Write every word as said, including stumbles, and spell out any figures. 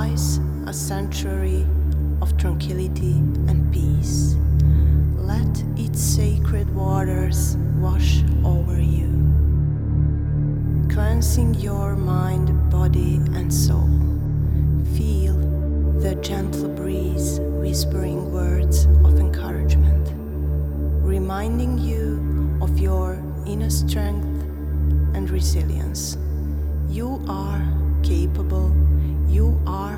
lies a sanctuary of tranquility and peace. Let its sacred waters wash over you, cleansing your mind, body, and soul. Feel the gentle breeze whispering words of encouragement, reminding you of your inner strength and resilience. You are capable, you are